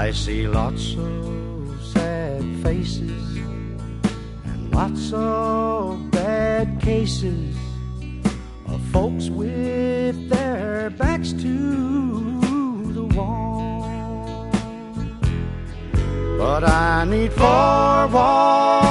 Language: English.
I see lots of sad faces and lots of bad cases of folks with their backs to the wall. But I need four walls